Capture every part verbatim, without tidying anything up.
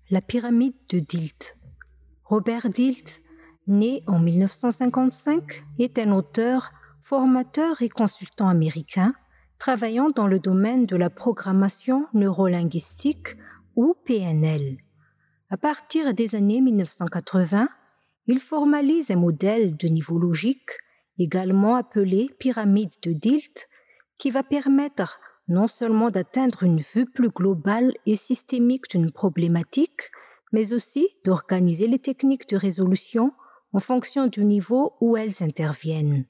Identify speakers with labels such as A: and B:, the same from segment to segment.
A: La pyramide de Dilt. Robert Dilt, né en mille neuf cent cinquante-cinq, est un auteur, formateur et consultant américain travaillant dans le domaine de la programmation neurolinguistique ou P N L. À partir des années mille neuf cent quatre-vingts, il formalise un modèle de niveau logique, également appelé pyramide de Dilt, qui va permettre non seulement d'atteindre une vue plus globale et systémique d'une problématique, mais aussi d'organiser les techniques de résolution en fonction du niveau où elles interviennent.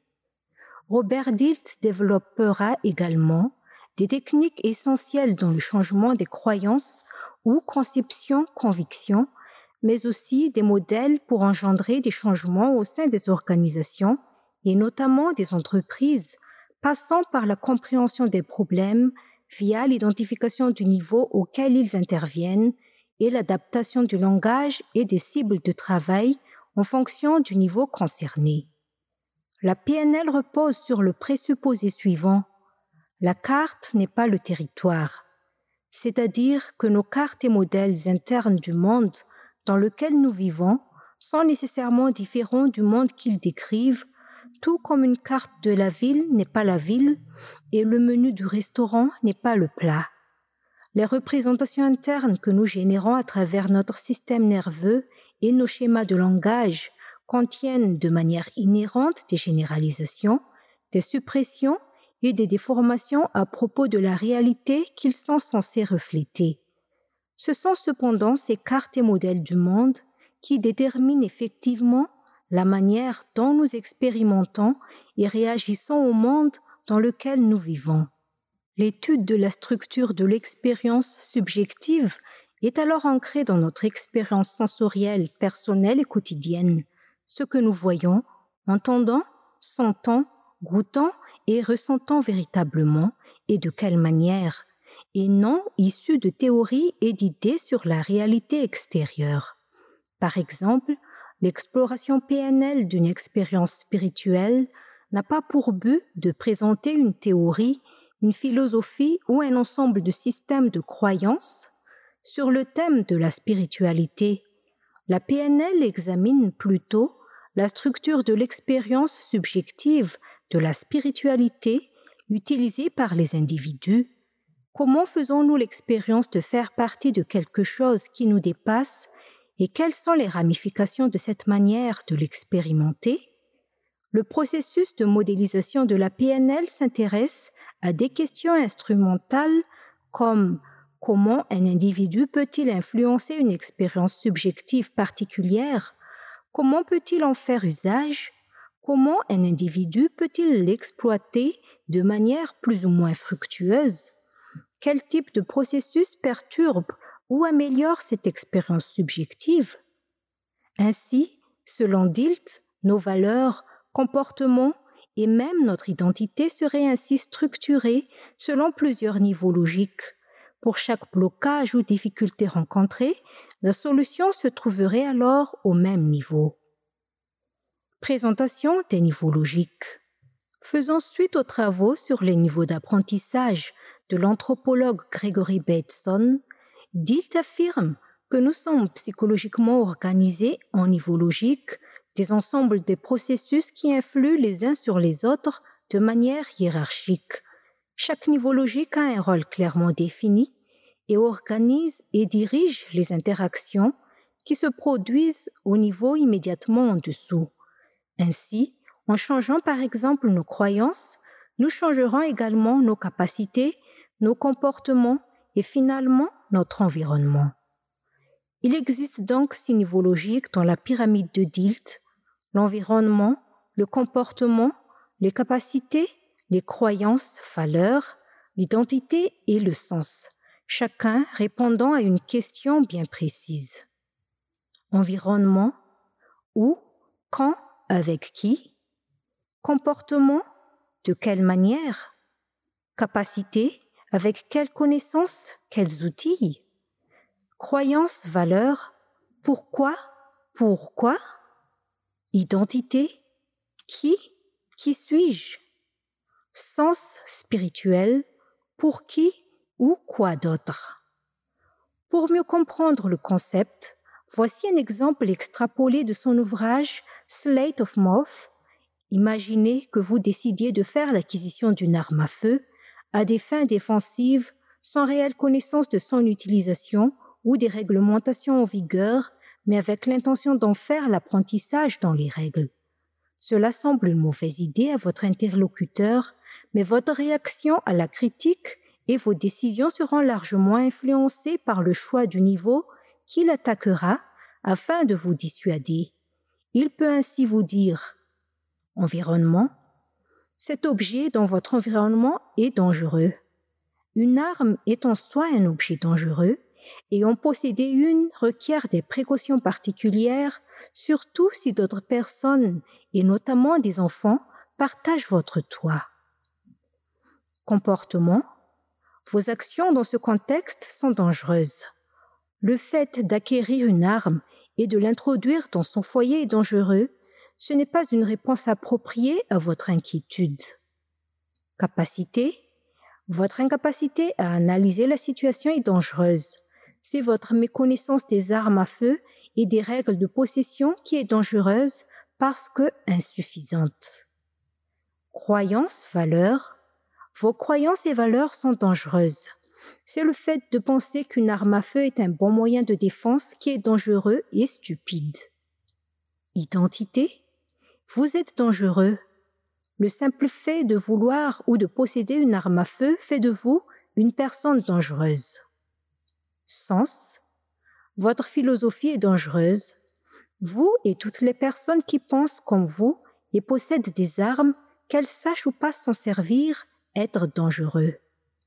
A: Robert Dilt développera également des techniques essentielles dans le changement des croyances ou conceptions-convictions, mais aussi des modèles pour engendrer des changements au sein des organisations et notamment des entreprises, passant par la compréhension des problèmes via l'identification du niveau auquel ils interviennent et l'adaptation du langage et des cibles de travail en fonction du niveau concerné. La P N L repose sur le présupposé suivant: la carte n'est pas le territoire, c'est-à-dire que nos cartes et modèles internes du monde dans lequel nous vivons sont nécessairement différents du monde qu'ils décrivent, tout comme une carte de la ville n'est pas la ville et le menu du restaurant n'est pas le plat. Les représentations internes que nous générons à travers notre système nerveux et nos schémas de langage contiennent de manière inhérente des généralisations, des suppressions et des déformations à propos de la réalité qu'ils sont censés refléter. Ce sont cependant ces cartes et modèles du monde qui déterminent effectivement la manière dont nous expérimentons et réagissons au monde dans lequel nous vivons. L'étude de la structure de l'expérience subjective est alors ancrée dans notre expérience sensorielle, personnelle et quotidienne, ce que nous voyons, entendons, sentons, goûtons et ressentons véritablement et de quelle manière, et non issu de théories et d'idées sur la réalité extérieure. Par exemple, l'exploration P N L d'une expérience spirituelle n'a pas pour but de présenter une théorie, une philosophie ou un ensemble de systèmes de croyances sur le thème de la spiritualité. La P N L examine plutôt la structure de l'expérience subjective de la spiritualité utilisée par les individus. Comment faisons-nous l'expérience de faire partie de quelque chose qui nous dépasse et quelles sont les ramifications de cette manière de l'expérimenter? Le processus de modélisation de la P N L s'intéresse à des questions instrumentales comme comment un individu peut-il influencer une expérience subjective particulière? Comment peut-il en faire usage? Comment un individu peut-il l'exploiter de manière plus ou moins fructueuse? Quel type de processus perturbe ou améliore cette expérience subjective? Ainsi, selon Dilt, nos valeurs, comportements et même notre identité seraient ainsi structurés selon plusieurs niveaux logiques. Pour chaque blocage ou difficulté rencontrée, la solution se trouverait alors au même niveau. Présentation des niveaux logiques. Faisons suite aux travaux sur les niveaux d'apprentissage de l'anthropologue Gregory Bateson. Dilt affirme que nous sommes psychologiquement organisés en niveaux logiques, des ensembles de processus qui influent les uns sur les autres de manière hiérarchique. Chaque niveau logique a un rôle clairement défini et organise et dirige les interactions qui se produisent au niveau immédiatement en dessous. Ainsi, en changeant par exemple nos croyances, nous changerons également nos capacités, nos comportements et finalement notre environnement. Il existe donc six niveaux logiques dans la pyramide de Dilt: l'environnement, le comportement, les capacités, les croyances, valeurs, l'identité et le sens, chacun répondant à une question bien précise. Environnement: où, quand, avec qui? Comportement: de quelle manière? Capacité: avec quelles connaissances, quels outils? Croyances, valeurs: pourquoi, pourquoi? Identité: qui, qui suis-je? Sens spirituel: pour qui ou quoi d'autre? Pour mieux comprendre le concept, voici un exemple extrapolé de son ouvrage Slate of Moth. Imaginez que vous décidiez de faire l'acquisition d'une arme à feu à des fins défensives sans réelle connaissance de son utilisation ou des réglementations en vigueur, mais avec l'intention d'en faire l'apprentissage dans les règles. Cela semble une mauvaise idée à votre interlocuteur, mais votre réaction à la critique et vos décisions seront largement influencées par le choix du niveau qu'il attaquera afin de vous dissuader. Il peut ainsi vous dire « Environnement, cet objet dans votre environnement est dangereux. Une arme est en soi un objet dangereux et en posséder une requiert des précautions particulières, surtout si d'autres personnes, et notamment des enfants, partagent votre toit. Comportement, vos actions dans ce contexte sont dangereuses. Le fait d'acquérir une arme et de l'introduire dans son foyer est dangereux. Ce n'est pas une réponse appropriée à votre inquiétude. Capacité, votre incapacité à analyser la situation est dangereuse. C'est votre méconnaissance des armes à feu et des règles de possession qui est dangereuse parce que insuffisante. Croyances, valeurs. Vos croyances et valeurs sont dangereuses. C'est le fait de penser qu'une arme à feu est un bon moyen de défense qui est dangereux et stupide. Identité. Vous êtes dangereux. Le simple fait de vouloir ou de posséder une arme à feu fait de vous une personne dangereuse. Sens. Votre philosophie est dangereuse. Vous et toutes les personnes qui pensent comme vous et possèdent des armes, qu'elles sachent ou pas s'en servir, être dangereux.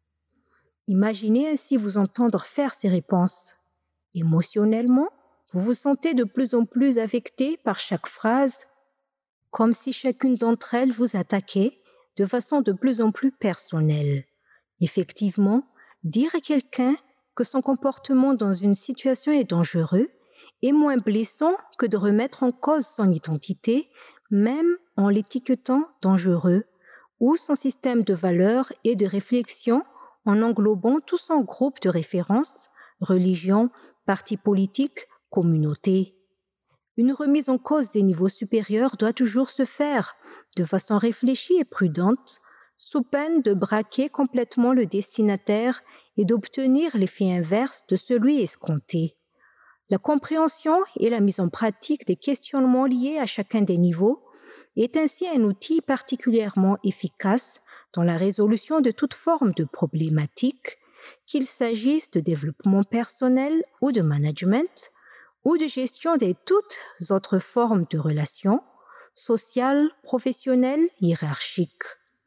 A: Imaginez ainsi vous entendre faire ces réponses. Émotionnellement, vous vous sentez de plus en plus affecté par chaque phrase, comme si chacune d'entre elles vous attaquait de façon de plus en plus personnelle. Effectivement, dire à quelqu'un que son comportement dans une situation est dangereux est moins blessant que de remettre en cause son identité, même en l'étiquetant dangereux, ou son système de valeurs et de réflexion en englobant tout son groupe de références, religion, parti politique, communauté. Une remise en cause des niveaux supérieurs doit toujours se faire de façon réfléchie et prudente, sous peine de braquer complètement le destinataire et d'obtenir l'effet inverse de celui escompté. La compréhension et la mise en pratique des questionnements liés à chacun des niveaux est ainsi un outil particulièrement efficace dans la résolution de toute forme de problématique, qu'il s'agisse de développement personnel ou de management, ou de gestion des toutes autres formes de relations, sociales, professionnelles, hiérarchiques.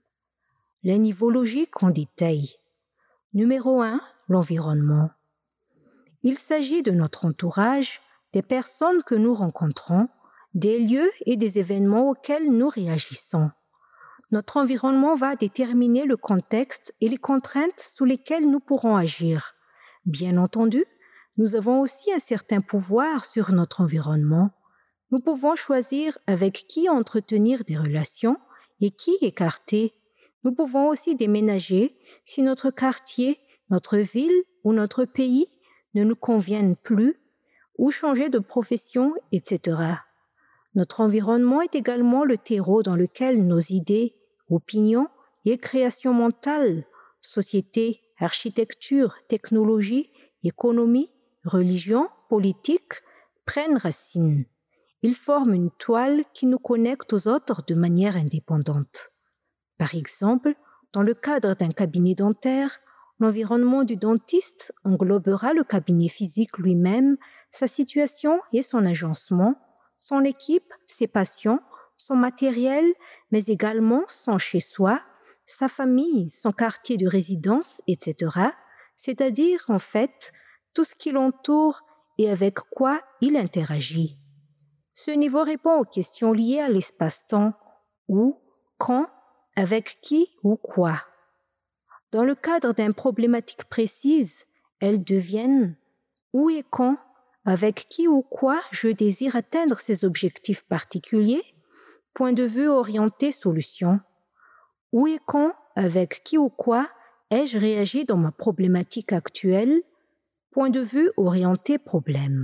A: Les niveaux logiques en détail. Numéro un, l'environnement. Il s'agit de notre entourage, des personnes que nous rencontrons, des lieux et des événements auxquels nous réagissons. Notre environnement va déterminer le contexte et les contraintes sous lesquelles nous pourrons agir. Bien entendu, nous avons aussi un certain pouvoir sur notre environnement. Nous pouvons choisir avec qui entretenir des relations et qui écarter. Nous pouvons aussi déménager si notre quartier, notre ville ou notre pays ne nous conviennent plus, ou changer de profession, et cetera. Notre environnement est également le terreau dans lequel nos idées, opinions et créations mentales, société, architecture, technologie, économie, religion, politique, prennent racine. Ils forment une toile qui nous connecte aux autres de manière indépendante. Par exemple, dans le cadre d'un cabinet dentaire, l'environnement du dentiste englobera le cabinet physique lui-même, sa situation et son agencement, son équipe, ses patients, son matériel, mais également son chez-soi, sa famille, son quartier de résidence, et cetera, c'est-à-dire, en fait, tout ce qui l'entoure et avec quoi il interagit. Ce niveau répond aux questions liées à l'espace-temps, où, quand, avec qui ou quoi. Dans le cadre d'une problématique précise, elles deviennent où et quand, avec qui ou quoi je désire atteindre ces objectifs particuliers, point de vue orienté solution. Où et quand, avec qui ou quoi ai-je réagi dans ma problématique actuelle, Point de vue orienté problème.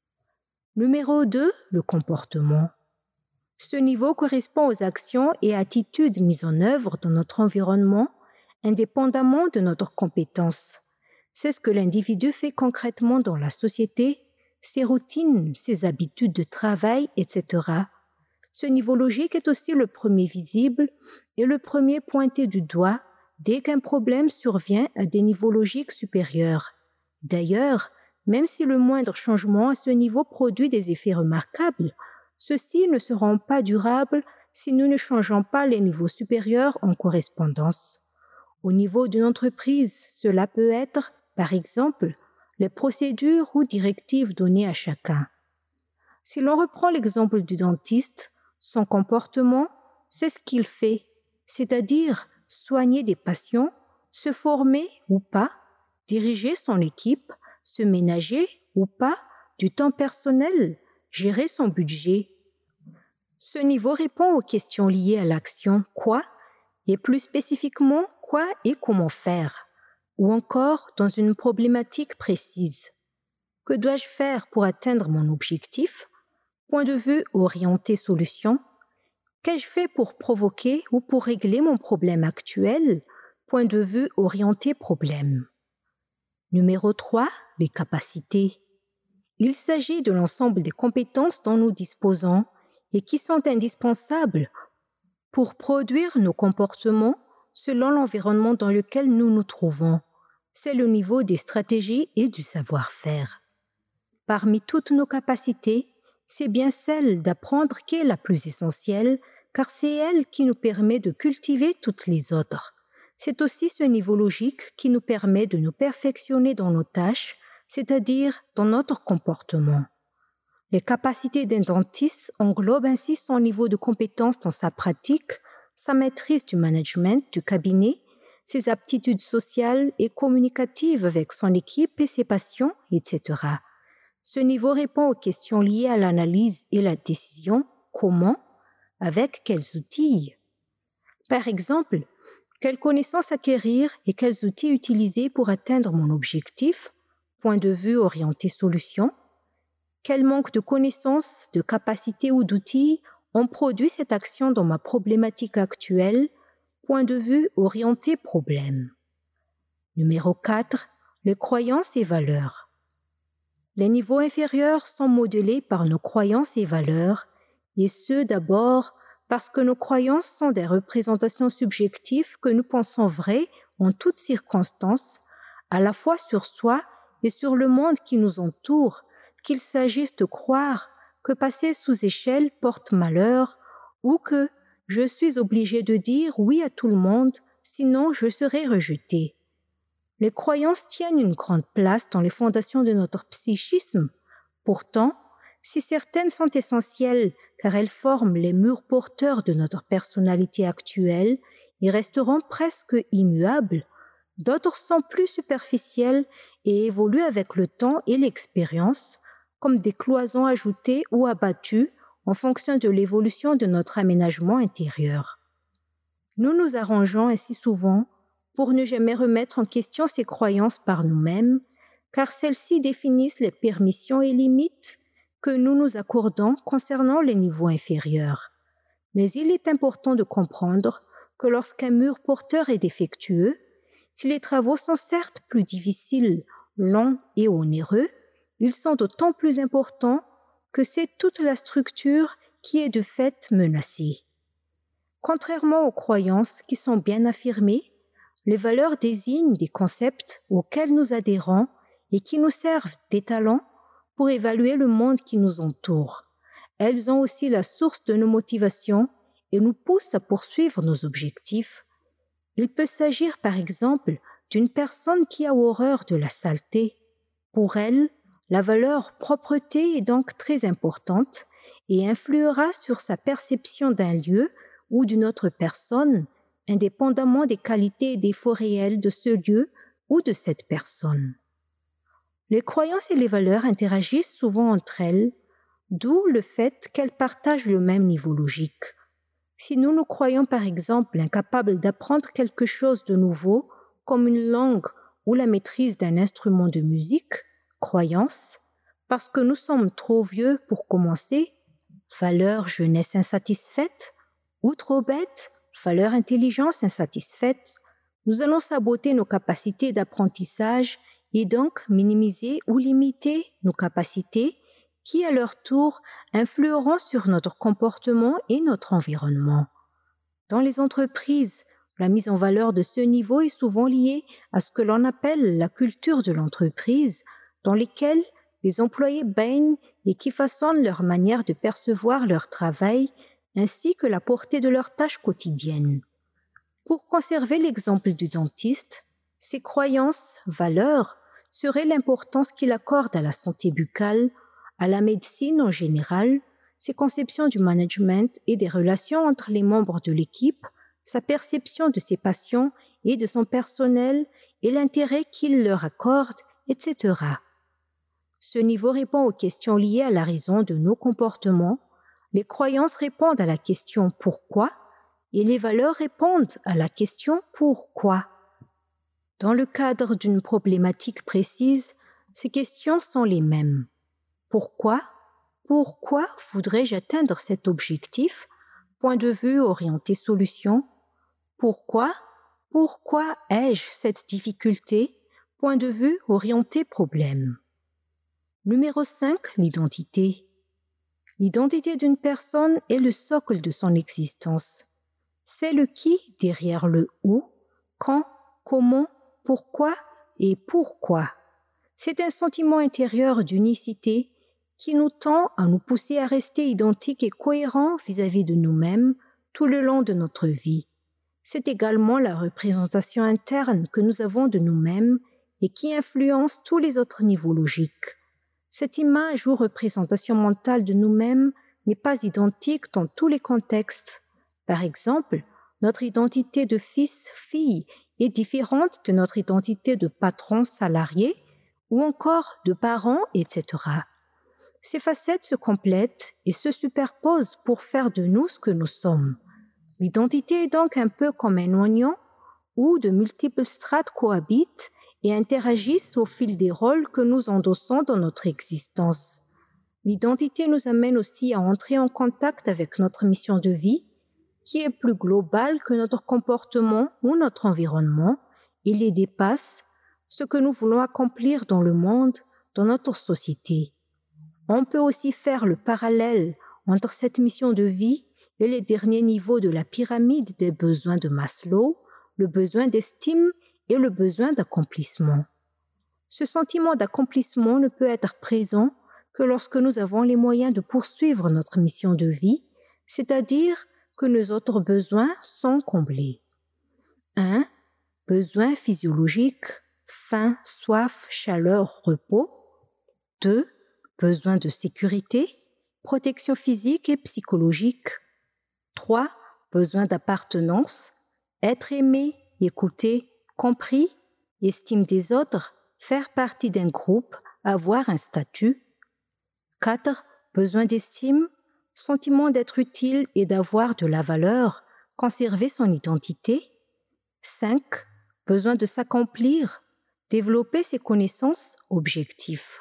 A: Numéro deux, le comportement. Ce niveau correspond aux actions et attitudes mises en œuvre dans notre environnement, indépendamment de notre compétence. C'est ce que l'individu fait concrètement dans la société, ses routines, ses habitudes de travail, et cetera. Ce niveau logique est aussi le premier visible et le premier pointé du doigt dès qu'un problème survient à des niveaux logiques supérieurs. D'ailleurs, même si le moindre changement à ce niveau produit des effets remarquables, ceux-ci ne seront pas durables si nous ne changeons pas les niveaux supérieurs en correspondance. Au niveau d'une entreprise, cela peut être, par exemple, les procédures ou directives données à chacun. Si l'on reprend l'exemple du dentiste, son comportement, c'est ce qu'il fait, c'est-à-dire soigner des patients, se former ou pas, diriger son équipe, se ménager ou pas du temps personnel, gérer son budget. Ce niveau répond aux questions liées à l'action « quoi » et plus spécifiquement « quoi et comment faire » ou encore dans une problématique précise. Que dois-je faire pour atteindre mon objectif? Point de vue orienté solution. Qu'ai-je fait pour provoquer ou pour régler mon problème actuel? Point de vue orienté problème. Numéro trois, les capacités. Il s'agit de l'ensemble des compétences dont nous disposons et qui sont indispensables pour produire nos comportements selon l'environnement dans lequel nous nous trouvons. C'est le niveau des stratégies et du savoir-faire. Parmi toutes nos capacités, c'est bien celle d'apprendre qui est la plus essentielle, car c'est elle qui nous permet de cultiver toutes les autres. C'est aussi ce niveau logique qui nous permet de nous perfectionner dans nos tâches, c'est-à-dire dans notre comportement. Les capacités d'un dentiste englobent ainsi son niveau de compétence dans sa pratique, sa maîtrise du management du cabinet, ses aptitudes sociales et communicatives avec son équipe et ses patients, et cetera. Ce niveau répond aux questions liées à l'analyse et la décision, comment, avec quels outils. Par exemple, quelles connaissances acquérir et quels outils utiliser pour atteindre mon objectif, point de vue orienté solution. Quel manque de connaissances, de capacités ou d'outils ont produit cette action dans ma problématique actuelle, point de vue orienté problème. Numéro quatre, les croyances et valeurs. Les niveaux inférieurs sont modelés par nos croyances et valeurs, et ce d'abord parce que nos croyances sont des représentations subjectives que nous pensons vraies en toutes circonstances, à la fois sur soi et sur le monde qui nous entoure, qu'il s'agisse de croire que passer sous échelle porte malheur ou que je suis obligé de dire oui à tout le monde, sinon je serai rejeté. Les croyances tiennent une grande place dans les fondations de notre psychisme. Pourtant, si certaines sont essentielles car elles forment les murs porteurs de notre personnalité actuelle et resteront presque immuables, d'autres sont plus superficielles et évoluent avec le temps et l'expérience, comme des cloisons ajoutées ou abattues en fonction de l'évolution de notre aménagement intérieur. Nous nous arrangeons ainsi souvent pour ne jamais remettre en question ces croyances par nous-mêmes, car celles-ci définissent les permissions et limites que nous nous accordons concernant les niveaux inférieurs. Mais il est important de comprendre que lorsqu'un mur porteur est défectueux, si les travaux sont certes plus difficiles, longs et onéreux, ils sont d'autant plus importants que c'est toute la structure qui est de fait menacée. Contrairement aux croyances qui sont bien affirmées, les valeurs désignent des concepts auxquels nous adhérons et qui nous servent d'étalons pour évaluer le monde qui nous entoure. Elles ont aussi la source de nos motivations et nous poussent à poursuivre nos objectifs. Il peut s'agir par exemple d'une personne qui a horreur de la saleté. Pour elle, la valeur propreté est donc très importante et influera sur sa perception d'un lieu ou d'une autre personne, indépendamment des qualités et défauts réels de ce lieu ou de cette personne. Les croyances et les valeurs interagissent souvent entre elles, d'où le fait qu'elles partagent le même niveau logique. Si nous nous croyons par exemple incapables d'apprendre quelque chose de nouveau, comme une langue ou la maîtrise d'un instrument de musique, croyance, parce que nous sommes trop vieux pour commencer, valeur jeunesse insatisfaite, ou trop bête, valeur intelligence insatisfaite, nous allons saboter nos capacités d'apprentissage et donc minimiser ou limiter nos capacités qui, à leur tour, influeront sur notre comportement et notre environnement. Dans les entreprises, la mise en valeur de ce niveau est souvent liée à ce que l'on appelle la culture de l'entreprise, dans laquelle les employés baignent et qui façonnent leur manière de percevoir leur travail ainsi que la portée de leurs tâches quotidiennes. Pour conserver l'exemple du dentiste, ses croyances, valeurs, seraient l'importance qu'il accorde à la santé buccale, à la médecine en général, ses conceptions du management et des relations entre les membres de l'équipe, sa perception de ses patients et de son personnel et l'intérêt qu'il leur accorde, et cetera. Ce niveau répond aux questions liées à la raison de nos comportements, les croyances répondent à la question « pourquoi ?» et les valeurs répondent à la question « pourquoi ?» Dans le cadre d'une problématique précise, ces questions sont les mêmes. Pourquoi ? Pourquoi voudrais-je atteindre cet objectif ? Point de vue orienté solution. Pourquoi ? Pourquoi ai-je cette difficulté ? Point de vue orienté problème. Numéro cinq, l'identité. L'identité d'une personne est le socle de son existence. C'est le qui derrière le où, quand, comment, pourquoi et pourquoi. C'est un sentiment intérieur d'unicité qui nous tend à nous pousser à rester identiques et cohérents vis-à-vis de nous-mêmes tout le long de notre vie. C'est également la représentation interne que nous avons de nous-mêmes et qui influence tous les autres niveaux logiques. Cette image ou représentation mentale de nous-mêmes n'est pas identique dans tous les contextes. Par exemple, notre identité de fils-fille est différente de notre identité de patron-salarié ou encore de parents, et cetera. Ces facettes se complètent et se superposent pour faire de nous ce que nous sommes. L'identité est donc un peu comme un oignon où de multiples strates cohabitent et interagissent au fil des rôles que nous endossons dans notre existence. L'identité nous amène aussi à entrer en contact avec notre mission de vie, qui est plus globale que notre comportement ou notre environnement, et les dépasse, ce que nous voulons accomplir dans le monde, dans notre société. On peut aussi faire le parallèle entre cette mission de vie et les derniers niveaux de la pyramide des besoins de Maslow, le besoin d'estime et le besoin d'accomplissement. Ce sentiment d'accomplissement ne peut être présent que lorsque nous avons les moyens de poursuivre notre mission de vie, c'est-à-dire que nos autres besoins sont comblés. un. Besoins physiologiques, faim, soif, chaleur, repos. deux. Besoins de sécurité, protection physique et psychologique. trois. Besoins d'appartenance, être aimé, écouté, compris, estime des autres, faire partie d'un groupe, avoir un statut. quatre. Besoin d'estime, sentiment d'être utile et d'avoir de la valeur, conserver son identité. cinq. Besoin de s'accomplir, développer ses connaissances, objectifs.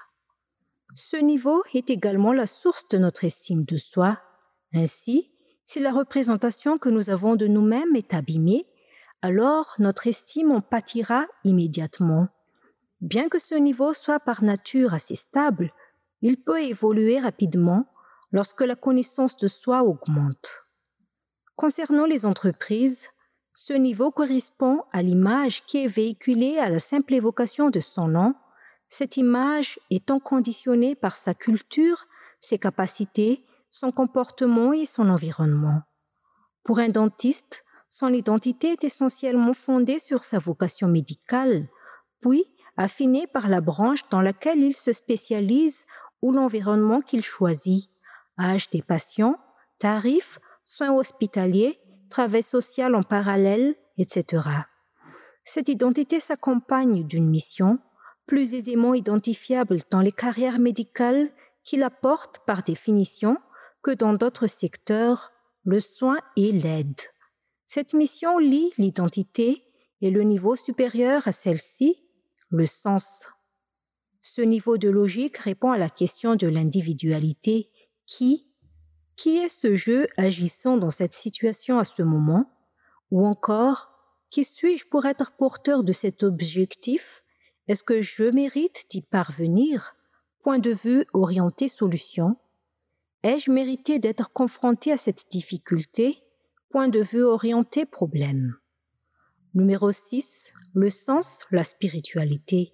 A: Ce niveau est également la source de notre estime de soi. Ainsi, si la représentation que nous avons de nous-mêmes est abîmée, alors notre estime en pâtira immédiatement. Bien que ce niveau soit par nature assez stable, il peut évoluer rapidement lorsque la connaissance de soi augmente. Concernant les entreprises, ce niveau correspond à l'image qui est véhiculée à la simple évocation de son nom, cette image étant conditionnée par sa culture, ses capacités, son comportement et son environnement. Pour un dentiste, son identité est essentiellement fondée sur sa vocation médicale, puis affinée par la branche dans laquelle il se spécialise ou l'environnement qu'il choisit, âge des patients, tarifs, soins hospitaliers, travail social en parallèle, et cetera. Cette identité s'accompagne d'une mission, plus aisément identifiable dans les carrières médicales qui la portent par définition que dans d'autres secteurs, le soin et l'aide. Cette mission lie l'identité et le niveau supérieur à celle-ci, le sens. Ce niveau de logique répond à la question de l'individualité. Qui Qui est ce je agissant dans cette situation à ce moment? Ou encore, qui suis-je pour être porteur de cet objectif? Est-ce que je mérite d'y parvenir? Point de vue orienté solution. Ai-je mérité d'être confronté à cette difficulté? Point de vue orienté problème. Numéro six. Le sens, la spiritualité.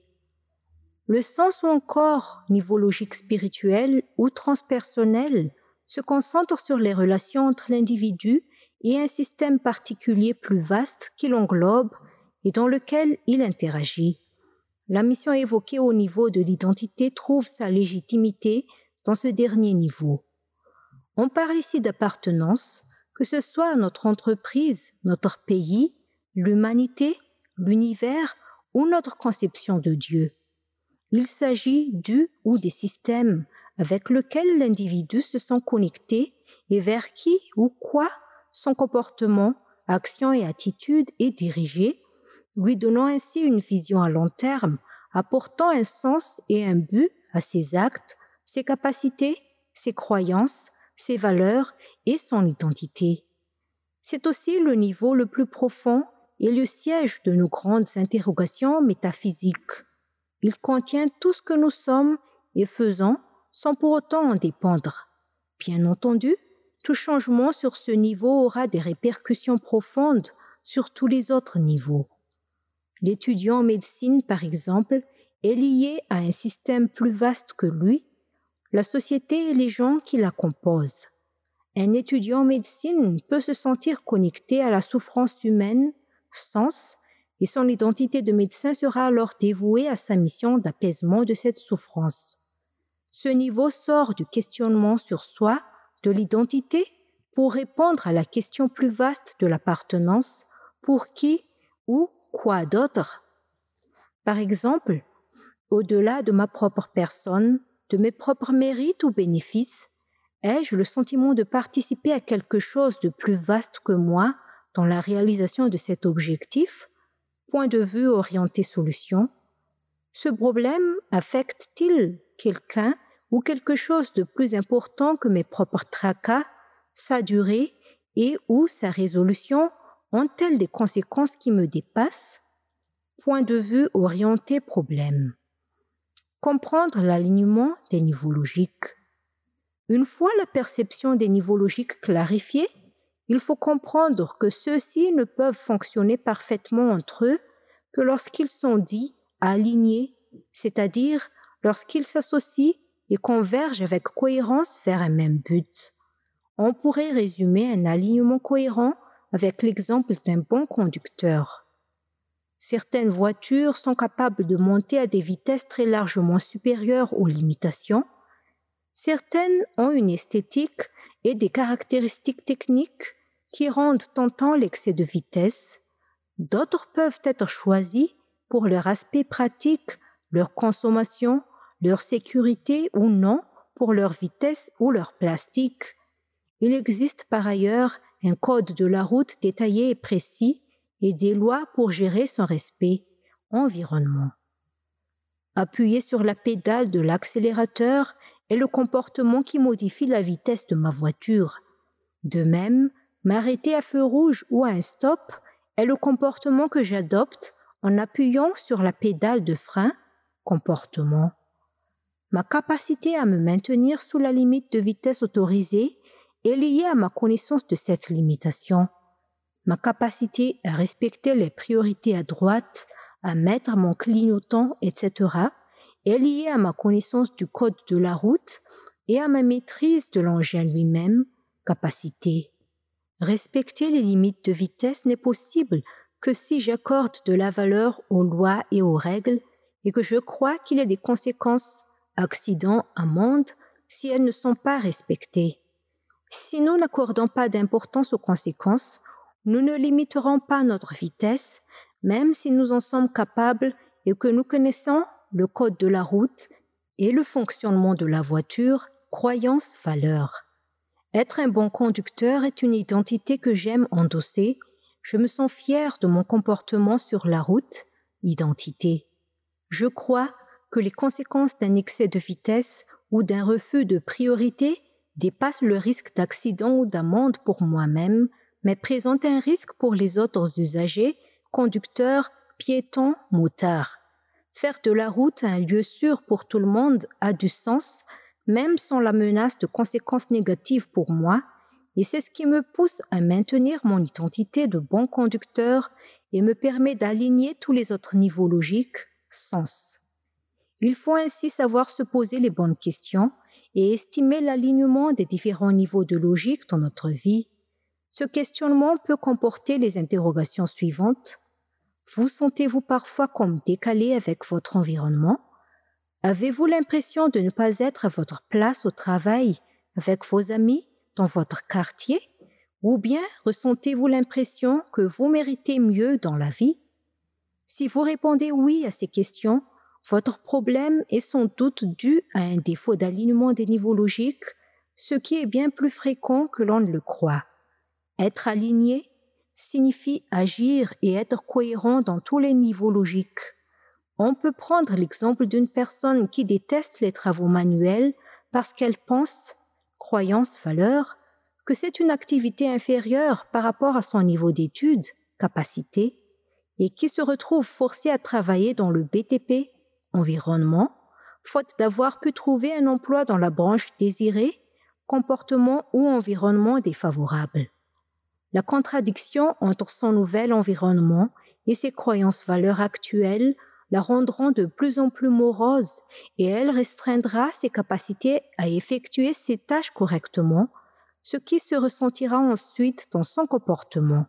A: Le sens ou encore niveau logique spirituel ou transpersonnel se concentre sur les relations entre l'individu et un système particulier plus vaste qui l'englobe et dans lequel il interagit. La mission évoquée au niveau de l'identité trouve sa légitimité dans ce dernier niveau. On parle ici d'appartenance, que ce soit à notre entreprise, notre pays, l'humanité, l'univers ou notre conception de Dieu. Il s'agit du ou des systèmes avec lesquels l'individu se sent connecté et vers qui ou quoi son comportement, action et attitude est dirigé, lui donnant ainsi une vision à long terme, apportant un sens et un but à ses actes, ses capacités, ses croyances, ses valeurs et son identité. C'est aussi le niveau le plus profond et le siège de nos grandes interrogations métaphysiques. Il contient tout ce que nous sommes et faisons sans pour autant en dépendre. Bien entendu, tout changement sur ce niveau aura des répercussions profondes sur tous les autres niveaux. L'étudiant en médecine, par exemple, est lié à un système plus vaste que lui, la société et les gens qui la composent. Un étudiant en médecine peut se sentir connecté à la souffrance humaine, sens, et son identité de médecin sera alors dévouée à sa mission d'apaisement de cette souffrance. Ce niveau sort du questionnement sur soi, de l'identité, pour répondre à la question plus vaste de l'appartenance, pour qui ou quoi d'autre. Par exemple, au-delà de ma propre personne, de mes propres mérites ou bénéfices, ai-je le sentiment de participer à quelque chose de plus vaste que moi dans la réalisation de cet objectif? Point de vue orienté solution. Ce problème affecte-t-il quelqu'un ou quelque chose de plus important que mes propres tracas, sa durée et ou sa résolution ont-elles des conséquences qui me dépassent? Point de vue orienté problème. Comprendre l'alignement des niveaux logiques. Une fois la perception des niveaux logiques clarifiée, il faut comprendre que ceux-ci ne peuvent fonctionner parfaitement entre eux que lorsqu'ils sont dits alignés, c'est-à-dire lorsqu'ils s'associent et convergent avec cohérence vers un même but. On pourrait résumer un alignement cohérent avec l'exemple d'un bon conducteur. Certaines voitures sont capables de monter à des vitesses très largement supérieures aux limitations. Certaines ont une esthétique et des caractéristiques techniques qui rendent tentant l'excès de vitesse. D'autres peuvent être choisies pour leur aspect pratique, leur consommation, leur sécurité ou non, pour leur vitesse ou leur plastique. Il existe par ailleurs un code de la route détaillé et précis et des lois pour gérer son respect, environnement. Appuyer sur la pédale de l'accélérateur est le comportement qui modifie la vitesse de ma voiture. De même, m'arrêter à feu rouge ou à un stop est le comportement que j'adopte en appuyant sur la pédale de frein, comportement. Ma capacité à me maintenir sous la limite de vitesse autorisée est liée à ma connaissance de cette limitation. Ma capacité à respecter les priorités à droite, à mettre mon clignotant, et cetera est liée à ma connaissance du code de la route et à ma maîtrise de l'engin lui-même, capacité. Respecter les limites de vitesse n'est possible que si j'accorde de la valeur aux lois et aux règles et que je crois qu'il y a des conséquences, accidents, amendes, si elles ne sont pas respectées. Si nous n'accordons pas d'importance aux conséquences, nous ne limiterons pas notre vitesse, même si nous en sommes capables et que nous connaissons le code de la route et le fonctionnement de la voiture, croyance, valeur. Être un bon conducteur est une identité que j'aime endosser. Je me sens fier de mon comportement sur la route, identité. Je crois que les conséquences d'un excès de vitesse ou d'un refus de priorité dépassent le risque d'accident ou d'amende pour moi-même, mais présentent un risque pour les autres usagers, conducteurs, piétons, motards. Faire de la route un lieu sûr pour tout le monde a du sens, même sans la menace de conséquences négatives pour moi, et c'est ce qui me pousse à maintenir mon identité de bon conducteur et me permet d'aligner tous les autres niveaux logiques, sens. Il faut ainsi savoir se poser les bonnes questions et estimer l'alignement des différents niveaux de logique dans notre vie. Ce questionnement peut comporter les interrogations suivantes. Vous sentez-vous parfois comme décalé avec votre environnement? Avez-vous l'impression de ne pas être à votre place au travail, avec vos amis, dans votre quartier? Ou bien ressentez-vous l'impression que vous méritez mieux dans la vie? Si vous répondez oui à ces questions, votre problème est sans doute dû à un défaut d'alignement des niveaux logiques, ce qui est bien plus fréquent que l'on ne le croit. Être aligné signifie agir et être cohérent dans tous les niveaux logiques. On peut prendre l'exemple d'une personne qui déteste les travaux manuels parce qu'elle pense, croyance, valeur, que c'est une activité inférieure par rapport à son niveau d'études, capacité, et qui se retrouve forcée à travailler dans le B T P, environnement, faute d'avoir pu trouver un emploi dans la branche désirée, comportement ou environnement défavorable. La contradiction entre son nouvel environnement et ses croyances valeurs actuelles la rendront de plus en plus morose et elle restreindra ses capacités à effectuer ses tâches correctement, ce qui se ressentira ensuite dans son comportement.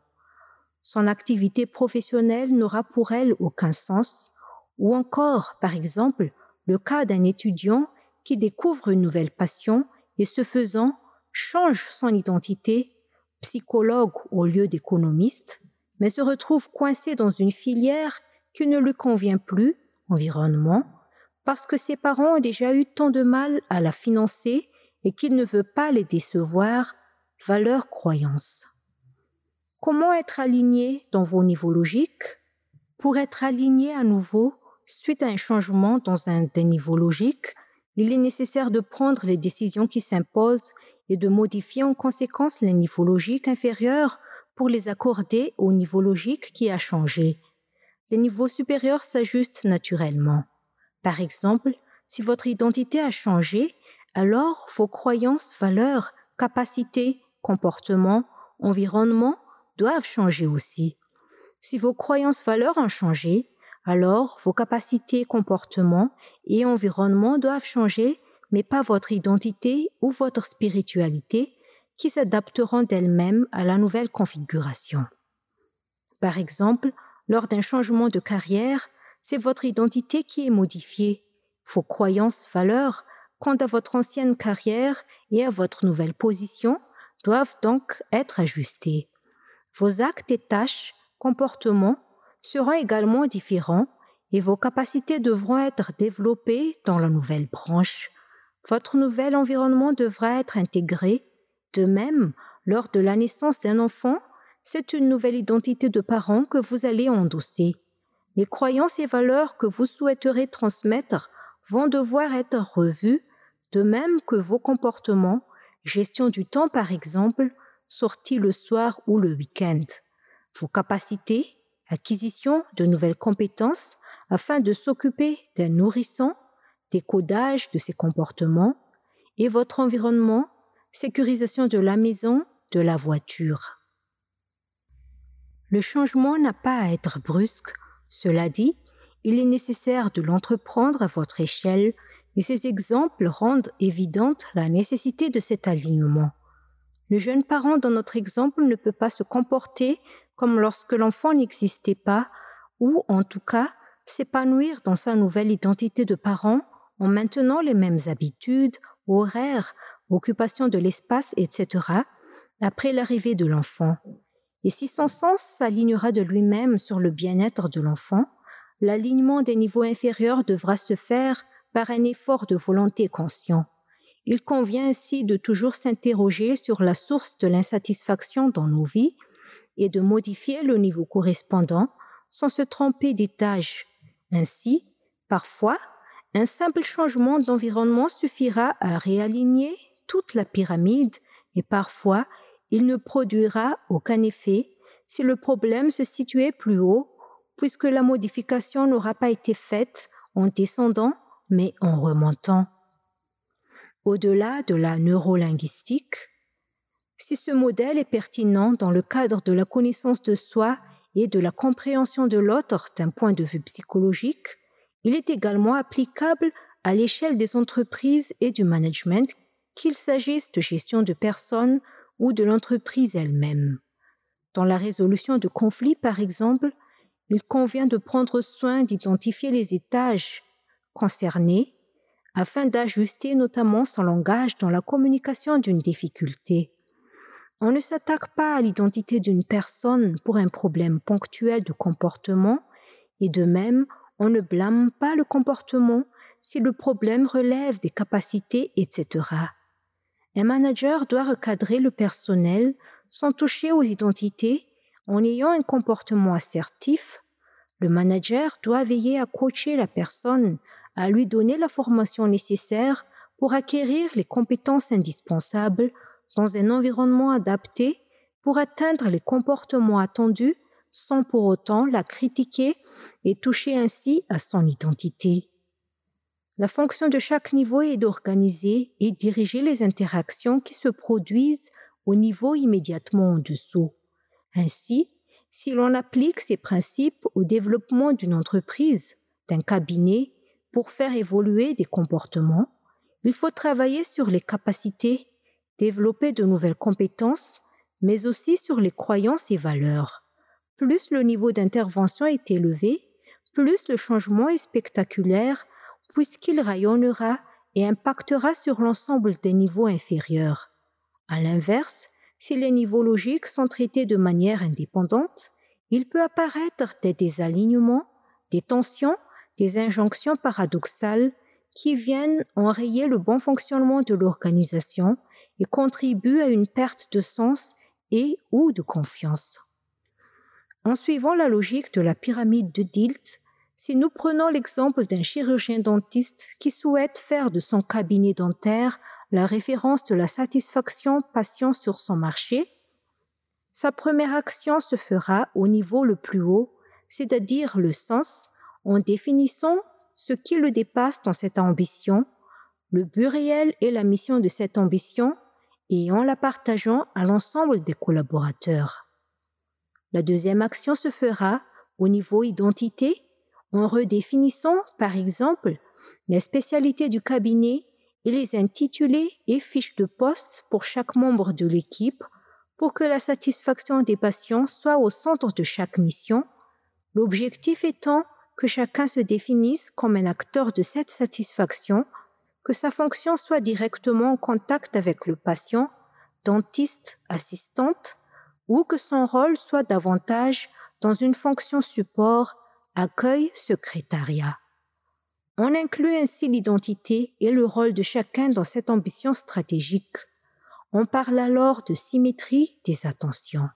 A: Son activité professionnelle n'aura pour elle aucun sens, ou encore, par exemple, le cas d'un étudiant qui découvre une nouvelle passion et ce faisant change son identité, psychologue au lieu d'économiste, mais se retrouve coincé dans une filière qui ne lui convient plus, environnement, parce que ses parents ont déjà eu tant de mal à la financer et qu'il ne veut pas les décevoir, valeurs, croyances. Comment être aligné dans vos niveaux logiques? Pour être aligné à nouveau, suite à un changement dans un des niveaux logiques, il est nécessaire de prendre les décisions qui s'imposent et de modifier en conséquence les niveaux logiques inférieurs pour les accorder au niveau logique qui a changé. Les niveaux supérieurs s'ajustent naturellement. Par exemple, si votre identité a changé, alors vos croyances, valeurs, capacités, comportements, environnement doivent changer aussi. Si vos croyances, valeurs ont changé, alors vos capacités, comportements et environnement doivent changer, mais pas votre identité ou votre spiritualité qui s'adapteront d'elles-mêmes à la nouvelle configuration. Par exemple, lors d'un changement de carrière, c'est votre identité qui est modifiée. Vos croyances, valeurs, quant à votre ancienne carrière et à votre nouvelle position, doivent donc être ajustées. Vos actes et tâches, comportements seront également différents et vos capacités devront être développées dans la nouvelle branche. Votre nouvel environnement devra être intégré. De même, lors de la naissance d'un enfant, c'est une nouvelle identité de parent que vous allez endosser. Les croyances et valeurs que vous souhaiterez transmettre vont devoir être revues, de même que vos comportements, gestion du temps par exemple, sortie le soir ou le week-end. Vos capacités, acquisition de nouvelles compétences afin de s'occuper d'un nourrisson, décodage de ses comportements, et votre environnement, sécurisation de la maison, de la voiture. Le changement n'a pas à être brusque. Cela dit, il est nécessaire de l'entreprendre à votre échelle et ces exemples rendent évidente la nécessité de cet alignement. Le jeune parent dans notre exemple ne peut pas se comporter comme lorsque l'enfant n'existait pas ou, en tout cas, s'épanouir dans sa nouvelle identité de parent en maintenant les mêmes habitudes, horaires, occupation de l'espace, et cetera après l'arrivée de l'enfant. Et si son sens s'alignera de lui-même sur le bien-être de l'enfant, l'alignement des niveaux inférieurs devra se faire par un effort de volonté conscient. Il convient ainsi de toujours s'interroger sur la source de l'insatisfaction dans nos vies et de modifier le niveau correspondant sans se tromper d'étage. Ainsi, parfois, un simple changement d'environnement suffira à réaligner toute la pyramide et parfois il ne produira aucun effet si le problème se situait plus haut, puisque la modification n'aura pas été faite en descendant mais en remontant. Au-delà de la neurolinguistique, si ce modèle est pertinent dans le cadre de la connaissance de soi et de la compréhension de l'autre d'un point de vue psychologique, il est également applicable à l'échelle des entreprises et du management, qu'il s'agisse de gestion de personnes ou de l'entreprise elle-même. Dans la résolution de conflits, par exemple, il convient de prendre soin d'identifier les étages concernés afin d'ajuster notamment son langage dans la communication d'une difficulté. On ne s'attaque pas à l'identité d'une personne pour un problème ponctuel de comportement et de même, on ne blâme pas le comportement si le problème relève des capacités, et cetera. Un manager doit recadrer le personnel sans toucher aux identités en ayant un comportement assertif. Le manager doit veiller à coacher la personne, à lui donner la formation nécessaire pour acquérir les compétences indispensables dans un environnement adapté pour atteindre les comportements attendus sans pour autant la critiquer et toucher ainsi à son identité. La fonction de chaque niveau est d'organiser et diriger les interactions qui se produisent au niveau immédiatement en dessous. Ainsi, si l'on applique ces principes au développement d'une entreprise, d'un cabinet, pour faire évoluer des comportements, il faut travailler sur les capacités, développer de nouvelles compétences, mais aussi sur les croyances et valeurs. Plus le niveau d'intervention est élevé, plus le changement est spectaculaire, puisqu'il rayonnera et impactera sur l'ensemble des niveaux inférieurs. À l'inverse, si les niveaux logiques sont traités de manière indépendante, il peut apparaître des désalignements, des tensions, des injonctions paradoxales qui viennent enrayer le bon fonctionnement de l'organisation et contribuent à une perte de sens et ou de confiance. En suivant la logique de la pyramide de Dilt, si nous prenons l'exemple d'un chirurgien dentiste qui souhaite faire de son cabinet dentaire la référence de la satisfaction patient sur son marché, sa première action se fera au niveau le plus haut, c'est-à-dire le sens, en définissant ce qui le dépasse dans cette ambition, le but réel et la mission de cette ambition, et en la partageant à l'ensemble des collaborateurs. La deuxième action se fera au niveau identité, en redéfinissant, par exemple, les spécialités du cabinet et les intitulés et fiches de poste pour chaque membre de l'équipe pour que la satisfaction des patients soit au centre de chaque mission, l'objectif étant que chacun se définisse comme un acteur de cette satisfaction, que sa fonction soit directement en contact avec le patient, dentiste, assistante, ou que son rôle soit davantage dans une fonction support, accueil, secrétariat. On inclut ainsi l'identité et le rôle de chacun dans cette ambition stratégique. On parle alors de symétrie des attentions.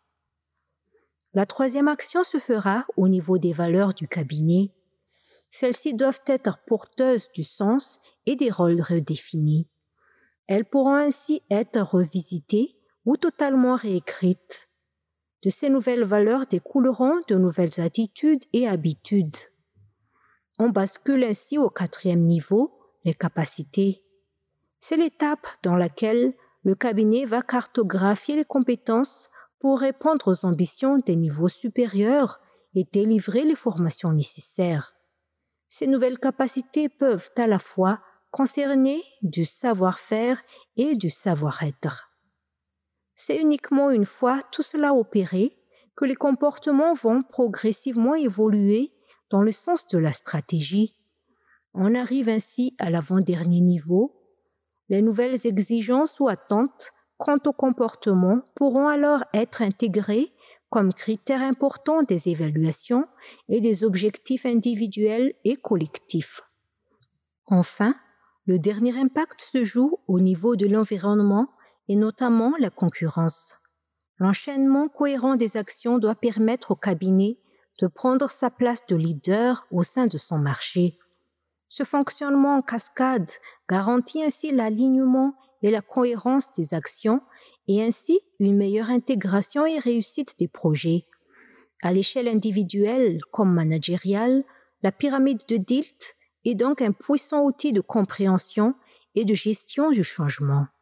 A: La troisième action se fera au niveau des valeurs du cabinet. Celles-ci doivent être porteuses du sens et des rôles redéfinis. Elles pourront ainsi être revisitées ou totalement réécrites. De ces nouvelles valeurs découleront de nouvelles attitudes et habitudes. On bascule ainsi au quatrième niveau, les capacités. C'est l'étape dans laquelle le cabinet va cartographier les compétences pour répondre aux ambitions des niveaux supérieurs et délivrer les formations nécessaires. Ces nouvelles capacités peuvent à la fois concerner du savoir-faire et du savoir-être. C'est uniquement une fois tout cela opéré que les comportements vont progressivement évoluer dans le sens de la stratégie. On arrive ainsi à l'avant-dernier niveau. Les nouvelles exigences ou attentes quant au comportement pourront alors être intégrées comme critères importants des évaluations et des objectifs individuels et collectifs. Enfin, le dernier impact se joue au niveau de l'environnement et notamment la concurrence. L'enchaînement cohérent des actions doit permettre au cabinet de prendre sa place de leader au sein de son marché. Ce fonctionnement en cascade garantit ainsi l'alignement et la cohérence des actions et ainsi une meilleure intégration et réussite des projets. À l'échelle individuelle comme managériale, la pyramide de Dilt est donc un puissant outil de compréhension et de gestion du changement.